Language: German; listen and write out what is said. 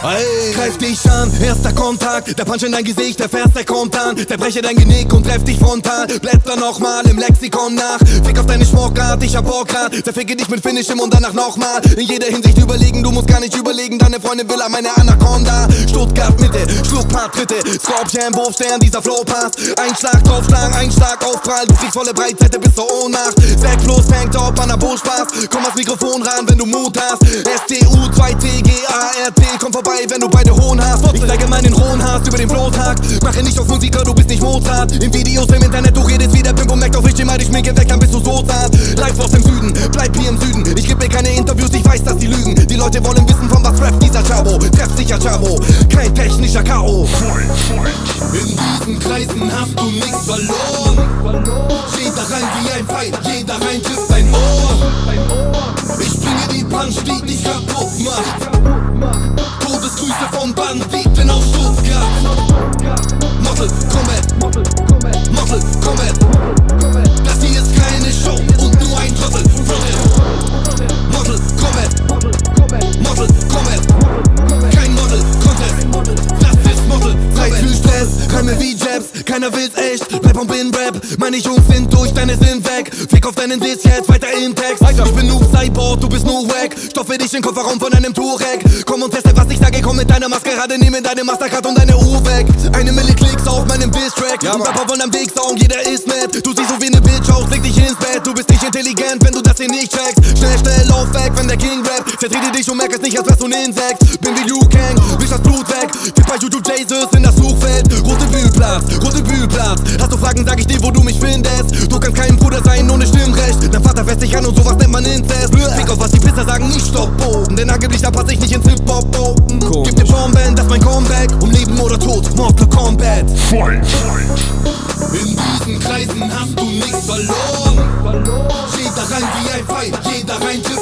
Greif dich an, erster Kontakt. Der Punch in dein Gesicht, der Vers, der kommt an. Zerbreche dein Genick und treff dich frontal. Blätter nochmal im Lexikon nach. Fick auf deine Schmuckart, ich hab Bock grad. Zerficke dich mit Finishim und danach nochmal. In jeder Hinsicht überlegen, du musst gar nicht überlegen. Deine Freundin will an meine Anaconda. Stuttgart Mitte, Schluckpart Tritte. Scorpion, Wurfstern, dieser Flow passt. Einschlag, draufschlagen, Einschlag, Aufprall. Du kriegst volle Breitseite bis zur Ohnmacht. Sack plus, Tanktop, Anabol-Spaß. Komm aufs Mikrofon ran, wenn du Mut hast. STU, 2TGART. Komm vorbei, wenn du beide Hohn hast. Ich zeige meinen rohen Hass über den Flohtag. Mache nicht auf Musiker, du bist nicht Mozart. In Videos im Internet, du redest wie der Pimpo merkt auf, ich steh mal dich schminke weg, dann bist du so zart. Live aus dem Süden, bleib hier im Süden. Ich geb mir keine Interviews, ich weiß, dass die lügen. Die Leute wollen wissen, von was rappt dieser Chavo. Treff sicher Chavo, kein technischer K.O. In diesen Kreisen hast du nix verloren. Jeder rein wie ein Pfeil, jeder rein trifft dein Ohr. Ich bringe die Punch, die dich kaputt macht. Todesgrüße von Banditen aus Stuttgart. Model Combat, Model Combat. Das hier ist keine Show und nur ein Trottel. Model Combat, Model Combat. Kein Model Contest, das ist Model. Zeit für Stress, Reime wie Jabs, keiner will's echt. Bleib und bin Rap, meine Jungs sind durch, deine sind weg. Fick auf deinen Diss jetzt, weiter im Text. Ich bin Noob Cyborg, du bist nur wack. Stoffe dich in den Kofferraum von einem Turek. Komm und teste, was ich sage, komm mit deiner Maskerade. Nehme deine Mastercard und deine Uhr weg. 1 Mille Klicks auf meinem Diss-Track. Ja, Rapper wollen am Weg saugen, jeder ist nett. Du siehst so wie eine Bitch aus, leg dich ins Bett. Du bist nicht intelligent, wenn du das hier nicht checkst. Schnell, schnell, lauf weg, wenn der King rappt. Zertrete dich und merk es nicht, als wärst du ein Insekt. Bin wie Liu Kang, wisch das Blut weg. Tipp bei YouTube Jesus in das Suchfeld. Rote Bühlplatz. Hast du Fragen, sag ich dir, wo du mich findest. Du kannst kein Bruder sein ohne Stimmrecht. Dein Vater fässt dich an und sowas nennt man Inzest. Fick auf was die Pisser sagen, nicht Stoppboden. Denn angeblich, da pass ich nicht ins Hip-Hop-Boden. Gib dir Bomben, das ist mein Comeback. Um Leben oder Tod, Mortal Kombat. In diesen Kreisen hast du nichts verloren. Jeder rein wie ein Pfeil, jeder rein